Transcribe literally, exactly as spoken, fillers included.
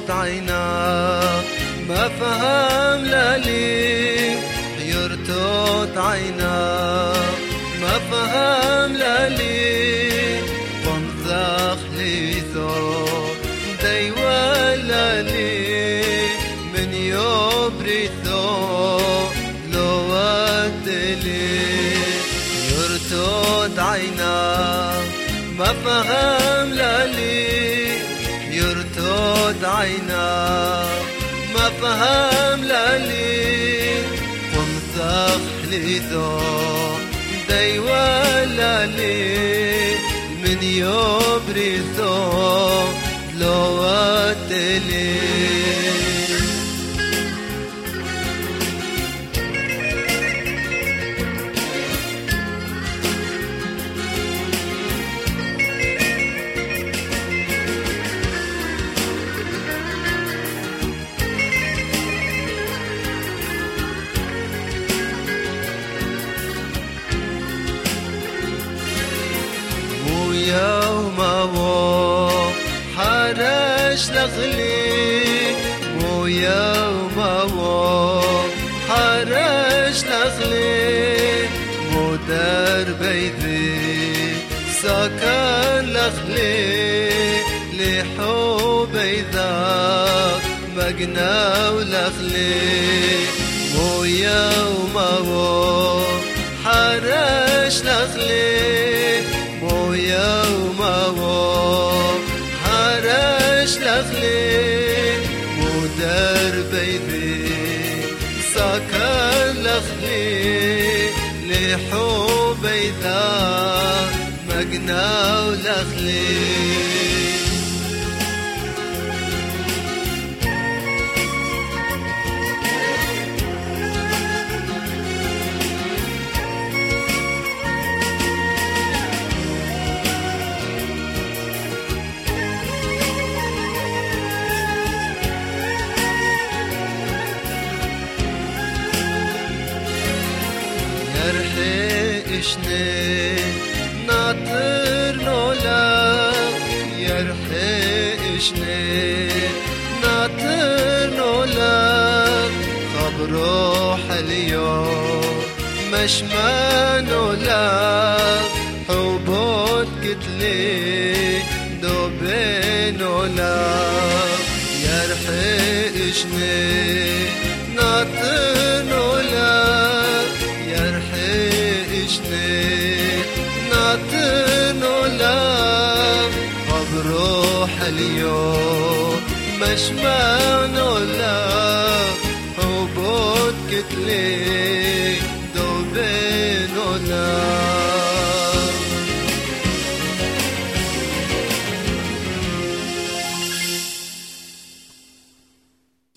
يرتوت عيناك ما فهم للي يرتوت عيناك ما فهم للي وانزاخ لي ثوب دي ولا لي من يبري ثوب لو ودلي يرتوت عيناك ما فهم للي يرتوت عيناك ما فهم للي وانزاخ لي ثوب دي ولا لي من يبري ثوب لو ودلي يوم أبو حرش لغلي مو يوم أبو حرش لغلي مو دربي ذي سكن لغلي لحوبي ذاك مقنا ولغلي مو يوم أبو حرش لغلي مو يوم أبو حرش لغلي مو دربي ذي سكن لغلي لحوبي ذا مقنا ولغلي يرحي إشني ناطر نولا يرحي إشني ناطر نولا خبروح اليوم مش ما نولا حبوت قتلي دوبين نولا يرحي إشني ناطر نولا ناتنولا بروح اليوم مش معنولا حبوت كتلي